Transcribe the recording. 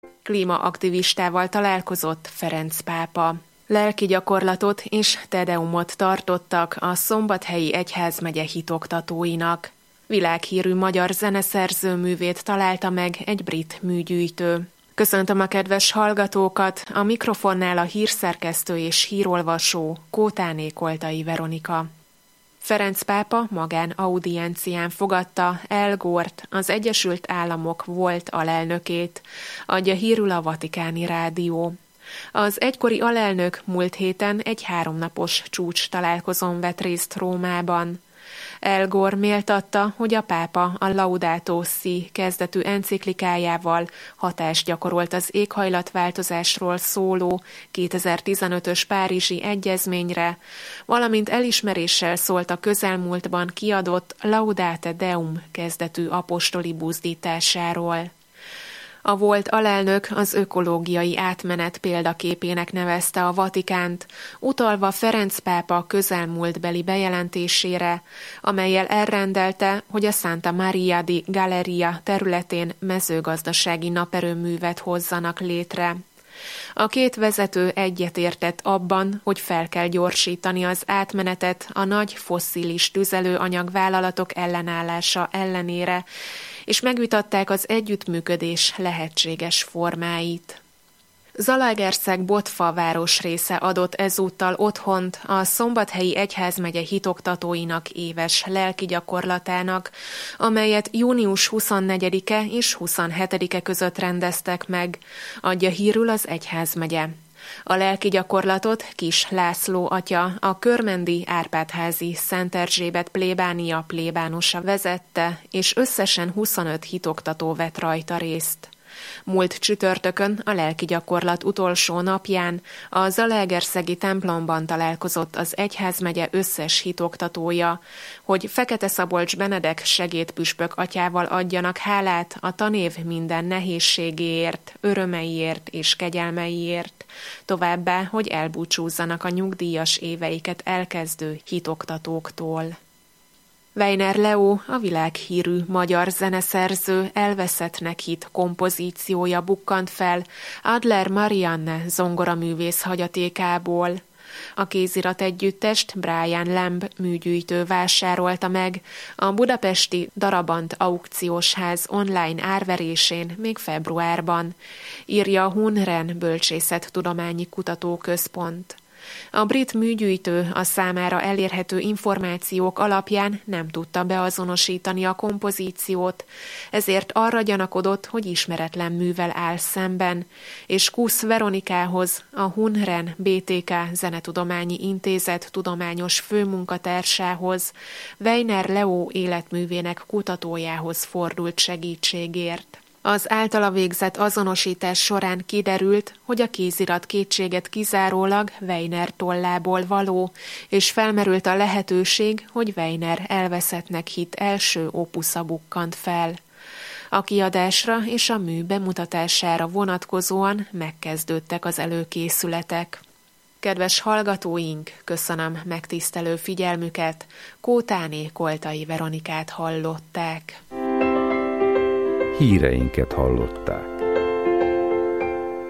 Klímaaktivistával találkozott Ferenc pápa. Lelki gyakorlatot és tedeumot tartottak a Szombathelyi Egyházmegye hitoktatóinak. Világhírű magyar zeneszerző művét találta meg egy brit műgyűjtő. Köszöntöm a kedves hallgatókat, a mikrofonnál a hírszerkesztő és hírolvasó Kótáné Koltai Veronika. Ferenc pápa magán audiencián fogadta Al Gore-t, az Egyesült Államok volt alelnökét, adja hírül a Vatikáni Rádió. Az egykori alelnök múlt héten egy 3 napos csúcs találkozón vett részt Rómában. Al Gore méltatta, hogy a pápa a Laudato Si kezdetű enciklikájával hatást gyakorolt az éghajlatváltozásról szóló 2015-ös Párizsi Egyezményre, valamint elismeréssel szólt a közelmúltban kiadott Laudate Deum kezdetű apostoli buzdításáról. A volt alelnök az ökológiai átmenet példaképének nevezte a Vatikánt, utalva Ferenc pápa közelmúltbeli bejelentésére, amellyel elrendelte, hogy a Santa Maria di Galleria területén mezőgazdasági naperőművet hozzanak létre. A két vezető egyetértett abban, hogy fel kell gyorsítani az átmenetet a nagy fosszilis tüzelőanyagvállalatok ellenállása ellenére, és megvitatták az együttműködés lehetséges formáit. Zalaegerszeg Botfa városrésze adott ezúttal otthont a Szombathelyi Egyházmegye hitoktatóinak éves lelki gyakorlatának, amelyet június 24-e és 27-e között rendeztek meg, adja hírül az egyházmegye. A lelki gyakorlatot Kis László atya, a körmendi Árpád-házi Szent Erzsébet plébánia plébánusa vezette, és összesen 25 hitoktató vett rajta részt. Múlt csütörtökön, a lelki gyakorlat utolsó napján a zalaegerszegi templomban találkozott az egyházmegye összes hitoktatója, hogy Fekete-Szabolcs Benedek segédpüspök atyával adjanak hálát a tanév minden nehézségéért, örömeiért és kegyelmeiért, továbbá, hogy elbúcsúzzanak a nyugdíjas éveiket elkezdő hitoktatóktól. Weiner Leo, a világhírű magyar zeneszerző elveszettnek hitt kompozíciója bukkant fel Adler Marianne zongoraművész hagyatékából. A kézirat együttest Brian Lamb műgyűjtő vásárolta meg a budapesti Darabant aukciós ház online árverésén még februárban, írja a Hunren Bölcsészettudományi Kutatóközpont. A brit műgyűjtő a számára elérhető információk alapján nem tudta beazonosítani a kompozíciót, ezért arra gyanakodott, hogy ismeretlen művel áll szemben, és Kusz Veronikához, a Hunren BTK Zenetudományi Intézet tudományos főmunkatársához, Weiner Leo életművének kutatójához fordult segítségért. Az általa végzett azonosítás során kiderült, hogy a kézirat kétséget kizárólag Weiner tollából való, és felmerült a lehetőség, hogy Weiner elveszettnek hitt első opusza bukkant fel. A kiadásra és a mű bemutatására vonatkozóan megkezdődtek az előkészületek. Kedves hallgatóink, köszönöm megtisztelő figyelmüket, Kótáné Koltai Veronikát hallották. Híreinket hallották.